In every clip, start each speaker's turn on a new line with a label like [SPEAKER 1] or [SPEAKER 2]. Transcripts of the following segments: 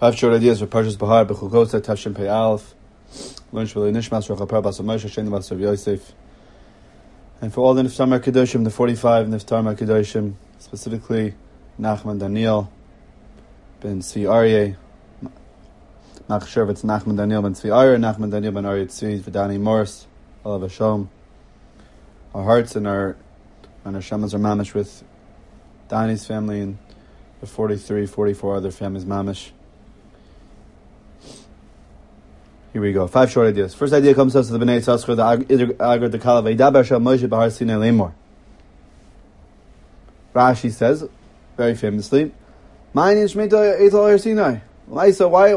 [SPEAKER 1] Five short ideas for Parshas Bahar, B'chukosa, Tavshin Pei Aleph. Learn Shvili Nishmas, Rachapar Bas Moshe, Sheni Bas Yosef. And for all the Niftar HaKadoshim, the 45 Niftar HaKadoshim, specifically Nachman Daniel ben Tzvi Aryeh, Nach Shervitz Nachman Daniel ben Tzvi Aryeh, Nachman Daniel ben Aryeh Tzvi, Vidani Morris, Olav Hashem. Our hearts and our shamas are mamish with Dani's family and the 43, 44 other families mamish. Here we go. 5 short ideas. First idea comes to us to the Bnei Yissaschar, the Agar, the Kala, Veidaber Shal Moshe Bahar Sinai Lemor. Rashi says, very famously, Ma'ayin Shmita Eitel Har Sinai. Why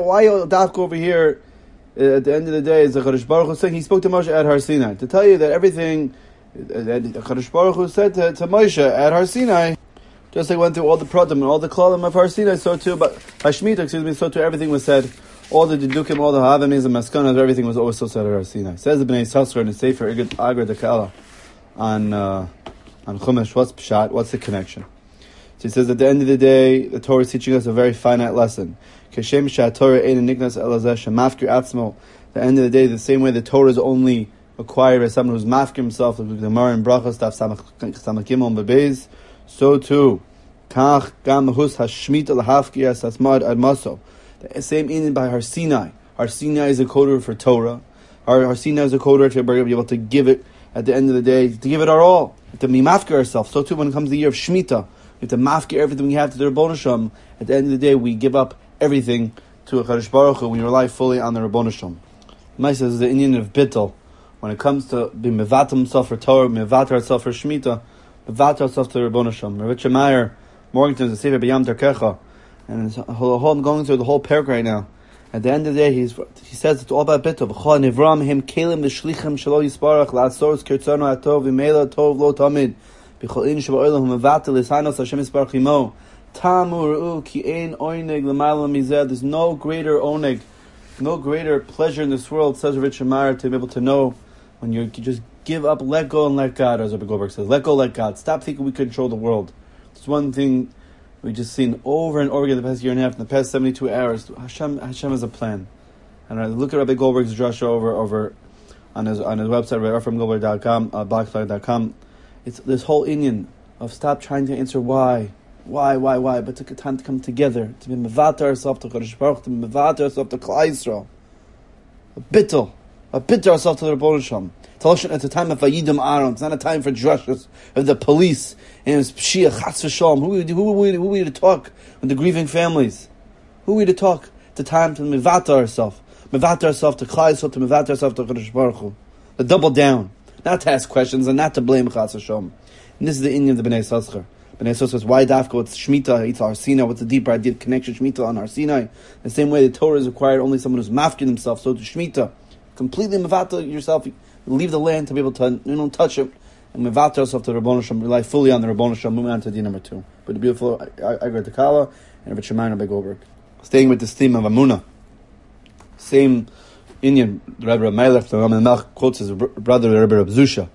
[SPEAKER 1] Dafka over here, at the end of the day, is the Kadosh Baruch Hu saying he spoke to Moshe at Har Sinai. To tell you that everything that Kadosh Baruch Hu said to Moshe at Har Sinai, just like went through all the pradim and all the klalim of Har Sinai, so too, but Hashmita, so too, everything was said. All the dedukim, all the havamis and maskanas, everything was always so said at Har Sinai. Says the Bnei Yissaschar in the Sefer Agar Dekala on Chumash. What's pshat? What's the connection? So he says at the end of the day, the Torah is teaching us a very finite lesson. Keshem she'atorah ein niknas elazeh shemafkir atzmo. At the end of the day, the same way the Torah is only acquired by someone who's mafkir himself, like the Gemara in Brachos, Daf Samach Gimel and Bebeis, so too, kach gam hus hashmita lahafkir asasmad admaso. The same in by Har Sinai. Har Sinai is a coder for Torah. Har Sinai is a coder to be able to give it at the end of the day, to give it our all, to be mafkir ourselves. So too, when it comes to the year of Shemitah, we have to mafkir everything we have to the Rabbonu Shem. At the end of the day, we give up everything to a Kadosh Baruch Hu. We rely fully on the Rabbonu Shem. Maisa is the Indian of Bittel. When it comes to be mevatel himself for Torah, mevatel ourselves for Shemitah, mevatel ourselves to the Rabbonu Shem. Richard Meyer, Morganton, the Sefer B'Yam Darkecha, and I'm going through the whole paragraph right now. At the end of the day, he says it's all about Bittul. V'chol nivram him kelim v'shlichim shelo yisparach la'asoros kirtzonu atov v'meila tov lo tamid b'chol in sheba'olam hu mevatel ishanos Hashem yisparach imo tamu ru'u ki ein oineg l'mayla mizeh. There's no greater oneg, no greater pleasure in this world, says Richard Meyer, to be able to know when you just give up, let go and let God, as Rabbi Goldberg says. Let go, let God. Stop thinking we control the world. It's one thing we've just seen over and over again the past year and a half, in the past 72 hours. Hashem has a plan. And I look at Rabbi Goldberg's drasha over on his website, RabbiGoldberg.com, blogspot.com. It's this whole Indian of stop trying to answer why, but take a time to come together, to be mevater ourselves to Kadosh Baruch, to be mevater ourselves to Klal Yisrael. A bittul ourselves to the Rabbonu Shem. It's a time of Vayidim Aaron. It's not a time for drushes of the police and Pshia Chatz v'Shalom. Who are we to talk with the grieving families? Who are we to talk? It's a time to mevater ourselves to Klal Yisrael, to mevater ourselves to Kadosh Baruch Hu. To double down, not to ask questions and not to blame Chatz v'Shalom. And this is the Indian of the Bnei Yissaschar. Bnei Yissaschar says, why Dafka? It's Shemitah, it's Har Sinai. What's the deeper idea of connection? Shemitah on Har Sinai. The same way the Torah is required only someone who's mafkin himself, so to Shemitah. Completely mevater yourself. Leave the land to be able to touch it, and mevater yourself to the Rabbonu Shem, rely fully on the Rabbonu Shem. Moving on to idea number 2. But the beautiful Agar Dekala and Rabbi Shemayan Rabbi Goldberg. Staying with this theme of Amunah. Same Indian, Rabbi Melech, the Raman Melch quotes his brother Rabbi Rabzusha.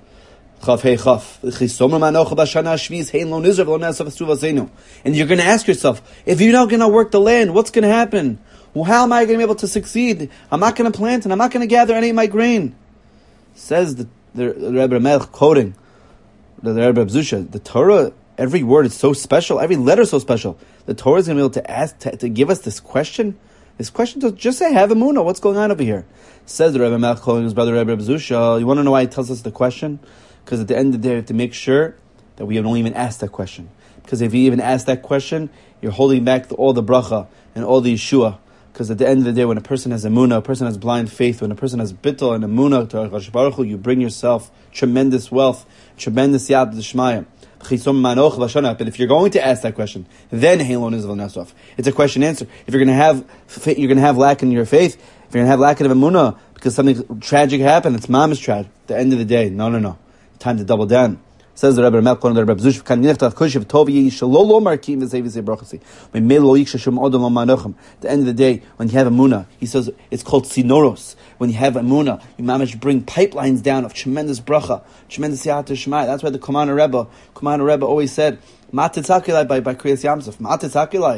[SPEAKER 1] And you're going to ask yourself, if you're not going to work the land, what's going to happen? Well, how am I going to be able to succeed? I'm not going to plant and I'm not going to gather any of my grain. Says the Rebbe Melech, quoting the Rebbe Zusha, the Torah, every word is so special, every letter is so special. The Torah is going to be able to ask, to give us this question. This question to just say, have emunah, what's going on over here? Says the Rebbe Melech, quoting his brother Rebbe Zusha, you want to know why he tells us the question? Because at the end of the day, we have to make sure that we don't even ask that question. Because if you even ask that question, you're holding back all the bracha and all the Yeshua. Because at the end of the day, when a person has emunah, a person has blind faith, when a person has bittul and emunah to Kadosh Baruch Hu, you bring yourself tremendous wealth, tremendous yad d'shmaya. But if you're going to ask that question, then Halon is Nesov. It's a question answer. If you're going to have lack in your faith, if you're going to have lack in emunah because something tragic happened, it's mama's tragic. At the end of the day, no. Time to double down. Says the Rebbe Melch, the Rebbe Zush, kan nifta kushiv tov yishlo lo markim v'zei brachasi. When mele lo yikshashum odom lo manochem. At the end of the day, when you have emunah, he says it's called sinoros. When you have emunah, you manage to bring pipelines down of tremendous bracha, tremendous yat shmai. That's why the Kumana Rebbe always said, "Matitzakilai by Kriyas Yamsuf." Matitzakilai.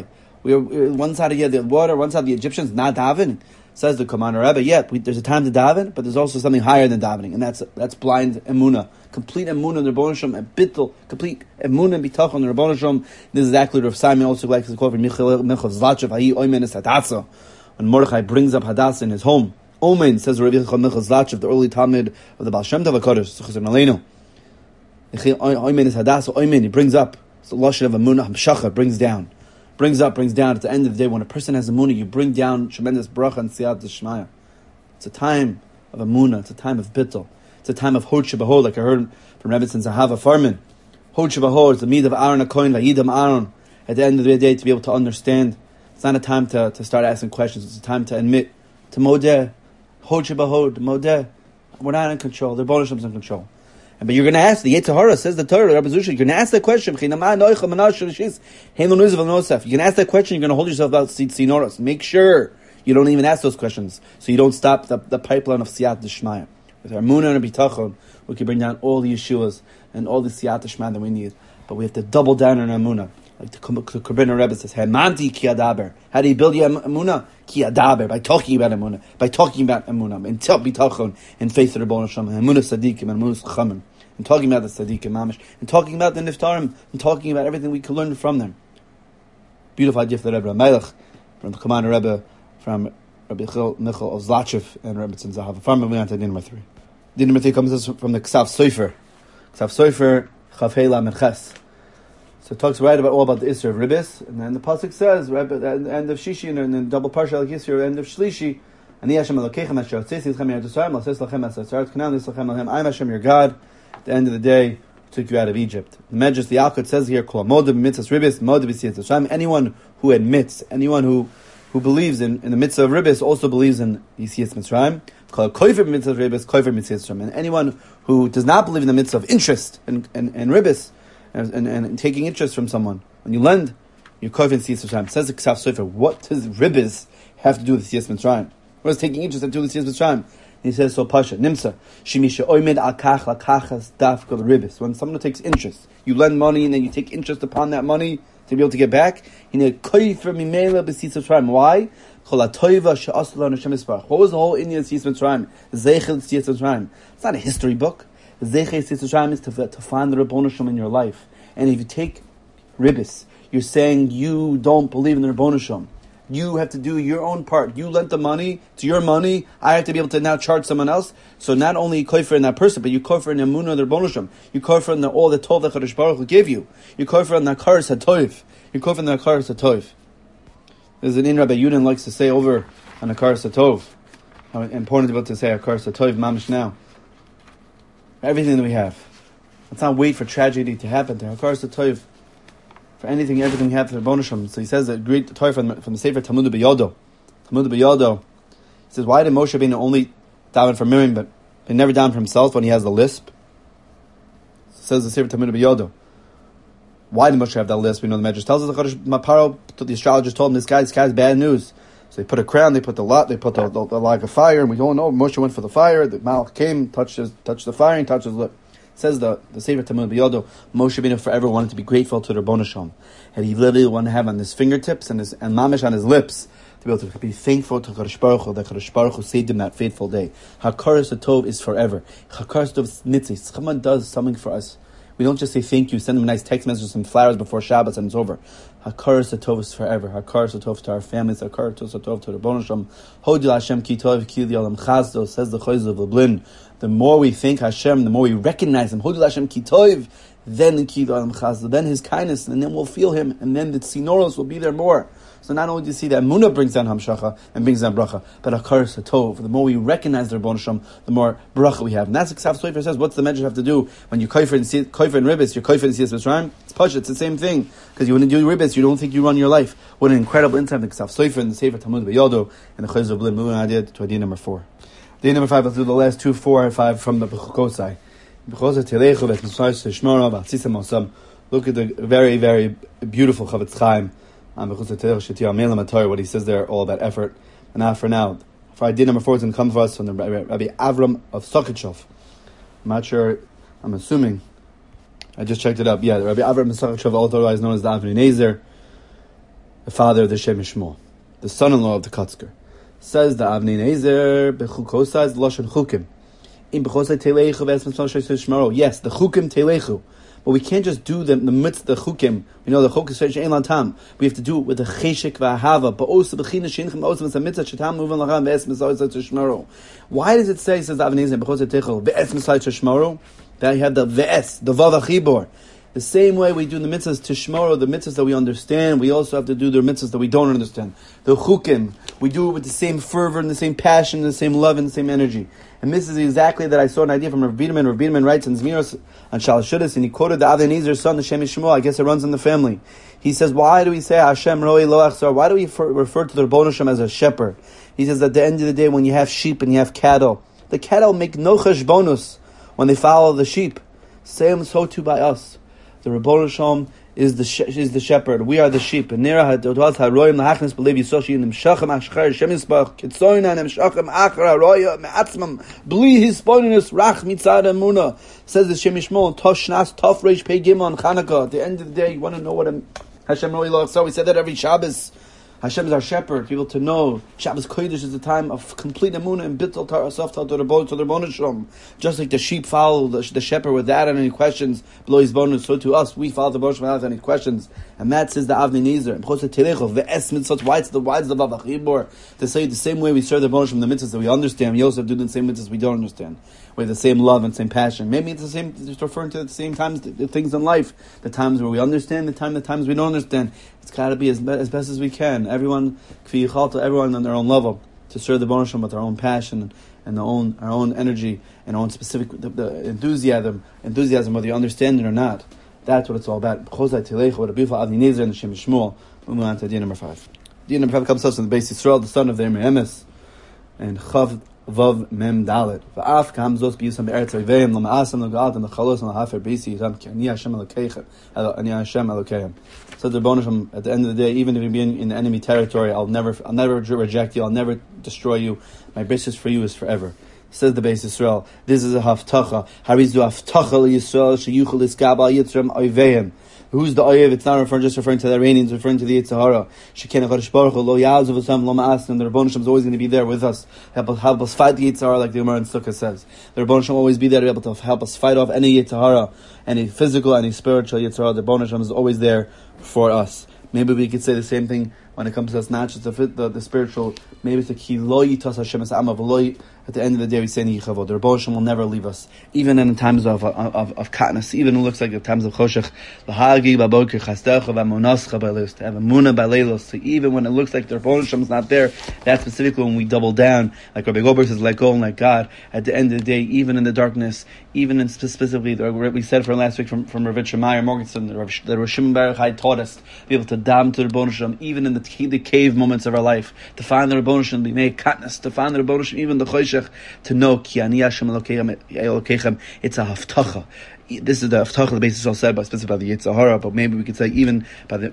[SPEAKER 1] We're one side of the water, one side of the Egyptians, not davening. Says the Commander Rebbe, there's a time to daven, but there's also something higher than davening, and that's blind emunah, complete emunah in the Rebbeinu Shalom, and bittul, complete emunah and bitachon in the Rebbeinu Shalom. This is exactly what Rav Simon also likes to quote from Michal Zlachev, Hayi Oymen es Hadassah, when Mordechai brings up Hadassah in his home. Omen, says Rav Michal Zlachev, the early Talmud of the Baal Shem Tov HaKadosh, Zechus Aleinu. Oymen es Hadassah, Oymen, he brings up, it's the lashon of emunah, Hamshacha, brings down. Brings up, brings down. At the end of the day, when a person has emunah, you bring down tremendous bracha and siyat d'shmaya. It's a time of emunah. It's a time of bittul. It's a time of hod shebahod, like I heard from Rebbetzin Zahava Farman. Hod shebahod is the meat of Aaron HaKohen, vayidam Aaron. At the end of the day, to be able to understand. It's not a time to start asking questions. It's a time to admit, to modeh, hod shebahod, modeh. We're not in control. The Rebbeinu Shalom's in control. But you're going to ask, the Yetzer Hara says the Torah, Rabbi Zusha, you're going to ask that question. You're going to ask that question, you're going to hold yourself out Sinoros. Make sure you don't even ask those questions, so you don't stop the pipeline of Siyat D'Shmaya. With our Emunah and Bitachon, we can bring down all the Yeshuas and all the Siyat D'Shmaya that we need. But we have to double down on our Emunah. Like the Kabbalah Rebbe says, Hamanti ki adaber. How do you build your Emunah? Ki adaber, by talking about Emunah. By talking about Emunah. And Bitachon, and faith of the Rebbeinu Shalom, and Emunah Sadiqim, and Emunah Chachamim. And talking about the Tzaddikim Mamish, and talking about the Niftarim, and talking about everything we can learn from them. Beautiful idea for the Rebbe Melech, from the Commander Rebbe, from Rabbi Michal of Zlachev, and Rebbe Tzin Zahav. From moving on to din number 3. Din number 3 comes from the Ksav Sofer. Ksav Sofer, Chav Hei Lamed Ches. So it talks right about all about the Isser of Ribbis, and then the pasuk says, Rebbe, at the end of Shishi, and then double parsha like Yisrael, end of Shlishi, Ani Hashem Elokeichem Asher Tzisi Lechem Yerushalayim, L'Sis Lachem Asher Tzarot Canaan, L'Sis Lachem Lachem, I'm Hashem your God. At the end of the day, took you out of Egypt. The Medrash, the Alkut says here, anyone who admits, anyone who believes in the mitzvah of Ribbis also believes in Yisiyas Mitzrayim. And anyone who does not believe in the mitzvah of interest and Ribbis and taking interest from someone, when you lend, you're koiv in Yisiyas Mitzrayim. Says the Ksav Sofer, what does Ribbis have to do with Yisiyas Mitzrayim? What does taking interest have to do with Yisiyas Mitzrayim? He says, so Pasha, Nimsa, Shimisha Oimed Akach Lakachas Dafka Ribis. When someone takes interest, you lend money and then you take interest upon that money to be able to get back. Why? What was the whole Inyan Tzis Mitzrayim? Zeichel Tzis Mitzrayim. It's not a history book. Zeichel Tzis Mitzrayim is to find the Rebbeinu Shalom in your life. And if you take Ribis, you're saying you don't believe in the Rebbeinu Shalom. You have to do your own part. You lent the money, it's your money. I have to be able to now charge someone else. So not only you kofer in that person, but you kofer in the Emunah of the Rebbeinu Shalom. You kofer in all the Tov that Kadosh Baruch Hu gave you. You kofer in the Hakaras HaTov. You kofer in the Hakaras HaTov. There's an in Rabbi Yudin likes to say over on Hakaras HaTov. How important it's about to say Hakaras HaTov mamish now. Everything that we have. Let's not wait for tragedy to happen. To Hakaras HaTov. For anything, everything we have for the Rebbeinu Shalom. So he says that great Torah from the Sefer Talmud B'Yodo. Talmud B'Yodo. He says, why did Moshe Rabbeinu only daven for Miriam, but he never daven for himself when he has the lisp? Says the Sefer Talmud B'Yodo. Why did Moshe have that lisp? We know the Medrash tells us the astrologers told him this guy's bad news. So they put a crown, they put the lot, they put the log of fire, and we don't know. Moshe went for the fire. The Malach came, touched the fire, and touched his lip. Says the Sefer Talmud B'Yodo, Moshe Rabbeinu forever wanted to be grateful to the Rebbeinu Shalom, and he literally wanted to have on his fingertips and mamish on his lips to be able to be thankful to Kadosh Baruch Hu that Kadosh Baruch Hu saved him that fateful day. Hakaras HaTov is forever. Hakaras HaTov is nitzis. Someone does something for us. We don't just say thank you, send them a nice text message, some flowers before Shabbos, and it's over. Hakaras HaTov is forever. Hakaras HaTov to our families. Hakaras HaTov to the Rebbeinu Shalom. Hodil Hashem ki tov ki l'olam chazdo, says the Chayz of Lublin. The more we thank Hashem, the more we recognize Him. Hodil Hashem ki tov, then ki l'olam chazdo, then His kindness, and then we'll feel Him, and then the tzinoros will be there more. So not only do you see that Emunah brings down Hamshacha and brings down Bracha, but Hakaras HaTov. The more we recognize the Rebbeinu Shalom, the more Bracha we have. And that's what Ksav Sofer says. What's the Medrash have to do when you kofer and Ribbis? You're kofer and Siyas Mitzrayim. It's Pasha. It's the same thing. Because you wouldn't do Ribbis, you don't think you run your life. What an incredible insight in Ksav Sofer and the Sefer Talmud B'Yodo and the Chayz of Blin. Moving on to idea number 4. Idea number 5. Let's do the last 2, 4, and 5 from the Bechukosai. Look at the very, very beautiful Chavetz Chaim. What he says there, all about effort. And now for idea number 4 is going to come for us from the Rabbi Avram of Sokochov. I'm not sure, I'm assuming. I just checked it up. Yeah, Rabbi Avram of Sokochov, otherwise known as the Avnei Nezer. the father of the Shem Shmuel, the son-in-law of the Kotzker. Says the Avnei Nezer, Bechukosai is Lashon Chukim. In Bechosai Telechu V'esmes Shmaro. Yes, the Chukim Telechu. But we can't just do the mitzvah, the chukim. We know the chuk is she'ein lan tam. We have to do it with the cheshik v'ahava. But also b'china she'enchem also v'sam mitzvah she'tam moving lachan v'es misayis t'shmaro. Why does it say, says the Avnei Nezer, b'chosei techel, v'es misayis t'shmaro? That you have the v'es, the vav achibor. The same way we do the mitzvahs t'shmaro, the mitzvahs that we understand, we also have to do the mitzvahs that we don't understand. The chukim, we do it with the same fervor and the same passion, and the same love and the same energy. And this is exactly that I saw an idea from Rav Biederman. Rav Biederman writes in Zmiros on Shalosh Shudas, and he quoted the Avnei Nezer's son, the Shem Shmuel. I guess it runs in the family. He says, why do we say Hashem Roi Lo Achzor? Why do we refer to the Rebbeinu Shem as a shepherd? He says, at the end of the day, when you have sheep and you have cattle, the cattle make no cheshbonus when they follow the sheep. Same so too by us. The Rebbeinu Shem is the shepherd. We are the sheep. And Nira hadodot haroyim lahachnis believe yisoshi nimshachem ashchar shemisbach kitzoyna nimshachem achra roya me'atzmam bli hisponinus rach mitzad emuna. Says the Shem Shmuel toshnas tof reish pei gimel on Chanukah. At the end of the day, you want to know what Hashem Roi Lo Achzor. We said that every Shabbos. Hashem is our shepherd. People to know Shabbos Kodesh is the time of complete emunah and bittul to ourselves to the Rebbeinu Shalom. Just like the sheep follow the shepherd without any questions, below his bonus, so to us we follow the Rebbeinu Shalom without any questions. And that says the Avnei Nezer. Why it's the Vav Achibor to say the same way we serve the Rebbeinu Shalom, the mitzvahs that we understand. We also do the same mitzvahs we don't understand. We have the same love and same passion. Maybe it's the same. It's referring to the same times, the things in life, the times where we understand, the times we don't understand. It's got to be as best as we can. Everyone on their own level to serve the Rebbeinu Shalom with our own passion and our own energy and our own specific the enthusiasm, whether you understand it or not. That's what it's all about. What a beautiful Avnei Nezer and the Shem Shmuel. We move on to Dina number 5. Dina number 5 comes to us from the base Yisrael, the son of the Emes, and Chav Vav Mem Dalet. Va'af kam zos b'yisam be'eretz oiveim l'ma'asam l'ga'at and l'chalos and l'hafer b'yisi yitam ki ani Hashem Elokeichem. So the Rebbeinu Shalom, at the end of the day, even if you be in the enemy territory, I'll never reject you, I'll never destroy you. My basis for you is forever. Says the Beis Yisrael, this is a haftacha. Harizu haftacha l'Yisrael sheyuchel iskab al yitzram oiveim. Who's the oyev? It's not just referring to the Iranians, referring to the Yetzer Hara. Shekena Kadosh Baruch Hu lo ya'azav osam lo ma'asem. The Rebbeinu Shalom is always going to be there with us. Help us fight the Yetzer Hara, like the Gemara in Sukkah says. The Rebbeinu Shalom will always be there to be able to help us fight off any Yetzer Hara, any physical, any spiritual Yetzer Hara. The Rebbeinu Shalom is always there for us. Maybe we could say the same thing when it comes to us, not just the spiritual. Maybe it's the ki lo yitas Hashem es amav lo. At the end of the day, we say Yichavod. The Rebbeinu Shalom will never leave us, even in the times of katnus, even when it looks like the times of choshech. Lahagi baboker chastecha v'amonascha b'leilos. To have emunah b'leilos. So even when it looks like the Rebbeinu Shalom is not there, that's specifically when we double down. Like Rabbi Goldberg says, let go and let God. At the end of the day, even in the darkness, even in specifically, we said from last week from Rav Shemaiah Morgenstern, the Rosh Shimon Bar Yochai taught us to be able to dam to the Rebbeinu Shalom, even in the cave moments of our life, to find the Rebbeinu Shalom, to make katnus, to find the Rebbeinu Shalom, even the choshech, to know ki ani Hashem Elokeichem. It's a haftacha. This is the haftacha the basis all said by specific by the Yetzer Hara, but maybe we could say even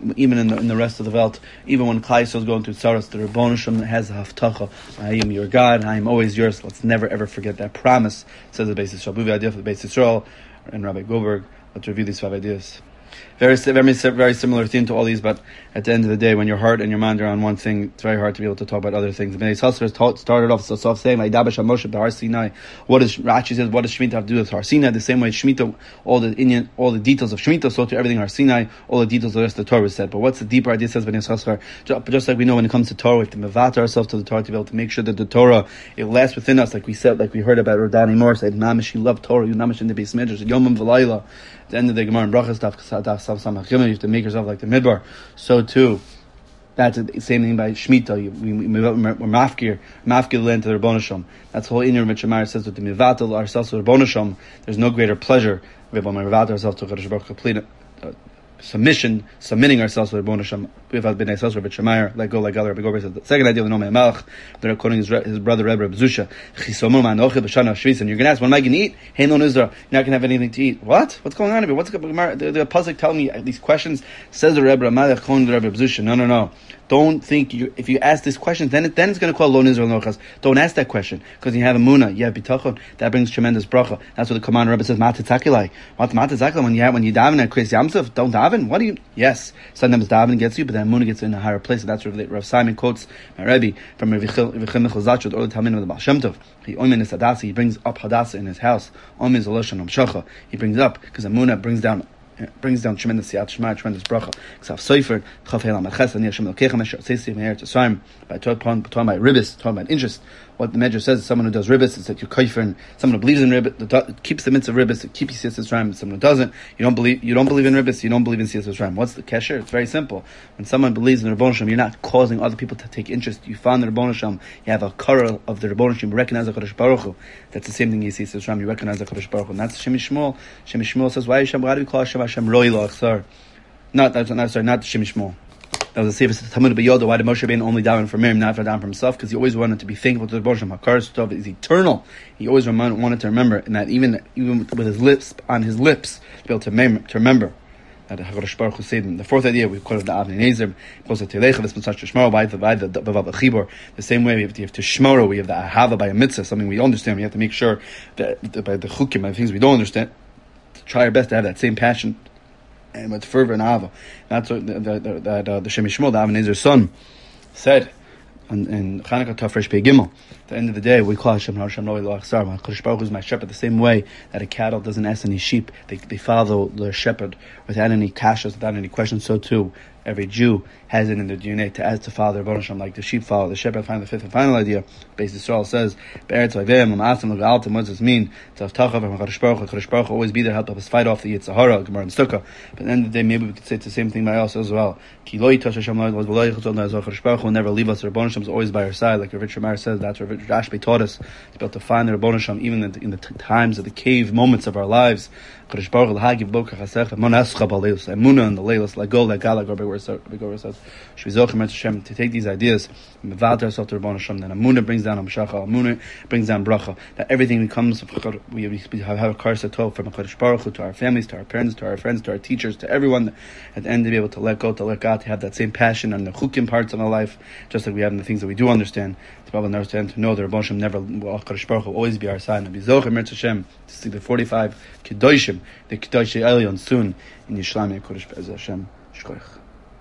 [SPEAKER 1] in the rest of the Welt, even when Klal Yisrael is going through tzaras, the Rebbeinu Shalom has a haftacha. I am your God, I am always yours. Let's never ever forget that promise. Says the basis Yisrael. Buvi idea for the basis Yisrael and Rabbi Goldberg. Let's review these 5 ideas. Very similar theme to all these, but at the end of the day, when your heart and your mind are on one thing, it's very hard to be able to talk about other things. Bnei Yisrael started off saying, "Vaydaber Moshe b'Har Sinai." What does Rashi says? What does Shemitah have to do with Har Sinai? The same way Shemitah, all the details of Shemitah, so to everything Har Sinai, all the details of the rest of the Torah was said. But what's the deeper idea? Says Bnei Yisrael, just like we know when it comes to Torah, we have to mevat ourselves to the Torah to be able to make sure that the Torah it lasts within us, like we said, like we heard about Rodani Moore said, "Namish, you love Torah, you namish in the Beis Midrash, Yomim v'Layla." At the end of the Gemara in Brachas, you have to make yourself like the Midbar. So too, that's the same thing by Shemitah. We're mafkir the land to the Rebbeinu Shalom. That's the whole inner Mitch Shemaiah says that the mivatel ourselves to the Rebbeinu Shalom. There's no greater pleasure. We have mivatel ourselves to Kadosh Baruch Hu, complete submitting ourselves to the Rebbeinu Shalom. We've had Bnei Yisrael, Rabbi Shemaiah, let go, Rabbi Goldberg said the second idea of the Nomi Melech. They're quoting his brother Rebbe Zusha. And you're going to ask, what am I going to eat? Hey, no Nizra, you're not going to have anything to eat. What? What's going on here? What's the pasuk telling me these questions? Says the Rebbe Melech, quoting the Rebbe Zusha. No. Don't think if you ask this question, then it's going to call lo nizra nochas. Don't ask that question because you have emunah, you have bitachon. That brings tremendous bracha. That's what the commander Rebbe says. Matitzakilai. What matitzakilai? When you daven at Kriyas Yamsuf, don't daven daven? What do you? Yes, sometimes daven gets you, but then Amunah gets you in a higher place. So that's where Rav Simon quotes my Rebbe from Rav Michal Zachud, or the Talmud of the Baal Shem Tov. He oimen is Hadassah. He brings up Hadassah in his house. Oimen is Eloshan Omshacha. He brings it up because Amunah brings down tremendous siyat shema, tremendous bracha. Ksav Sofer, Chav Helam Ches, and Yashem Elkecha Mesher Tzeisim Meir Tzayim. By talking about ribbis, talking about interest. What the Medrash says is someone who does ribbis is that you're kaifer, and someone who believes in ribbis, keeps the mitzvah of ribbis, it keeps Siyas Yisrael. Someone who doesn't, you don't believe in ribbis, you don't believe in Siyas Yisrael. What's the kesher? It's very simple. When someone believes in the Rebbeinu Shem, you're not causing other people to take interest. You found the Rebbeinu Shem, you have a kara of the Rebbeinu Shem, you recognize the Kodesh Baruch Hu. That's the same thing you see Siyas Yisrael, you recognize the Kodesh Baruch Hu. And that's Shem Yishmol. Shem Yishmol says, why do we call Hashem Roi La'achsar? Not Shem Yishmol. That was the safest Talmud B'Yoda. Why did Moshe Rabbeinu only daven for Miriam, not for daven for himself? Because he always wanted to be thankful to the Rebbeinu Shem. Hakar Stov is eternal. He always wanted to remember, and that even with his lips on his lips, to be able to remember that Hakadosh Baruch Hu saved him. The fourth idea we call it the Avnei Nezer. Close to Telecha. This Mitzvah Shmoro by the Chibur. The same way we have to Shmoro. We have the Ahava by a mitzvah, something we understand. We have to make sure that by the Chukim, by the things we don't understand, to try our best to have that same passion and with fervor and ava. That's what the Shem Yishmol, the Avnei Nezer's son, said in Chanukah Tafresh Pei Gimel. At the end of the day, we call Hashem Hashem Lo Elo Achsar. Kodesh Baruch Hu is my shepherd. The same way that a cattle doesn't ask any sheep, they follow their shepherd without any kashas, without any questions. So too, every Jew has it in their DNA to ask to follow their Rebbeinu Shem like the sheep follow the shepherd. Finally, the fifth and final idea, Beis Yisrael says, "Be'eretz Vayvim L'Ma'asim L'Galtim." What does this mean? To have Tachav from Kodesh Baruch Hu. Kodesh Baruch Hu always be there, help us fight off the Yetzer Hara, Gemara and Sukkah. But at the end of the day, maybe we could say it's the same thing by us as well. Ki lo yitosh Hashem lo yitosh v'lo yichotz Hashem. Kodesh Baruch Hu will never leave us. The Rebbeinu Shem is always by our side, like Rav Shemar says. That's what Rashbi taught us, to be able to find the Rebbeinu Shem even in the times of the cave moments of our lives. Kodesh Baruch Hu l'hagiv boker chasech v'monascha b'leilos emunah and the leilos l'gol l'galak. Rabbi says Shvizochim Hashem to take these ideas and mevater ourselves to Rebbeinu Shem. Then emunah brings down Amshacha, emunah brings down bracha. That everything becomes we have a karsa tov from Kodesh Baruch Hu to our families, to our parents, to our friends, to our teachers, to everyone. At the end, to be able to let go, to let God, to have that same passion on the chukim parts of our life, just like we have in the things that we do understand. To be able to understand, to know that Rebbeinu Shem never, Kodesh Baruch Hu will always be our side. And Bizochim Hashem to see the 45 Kedoshim, the Kedoshim Elyon soon in Yishlami Kodesh Be'ez Hashem. Shkoich.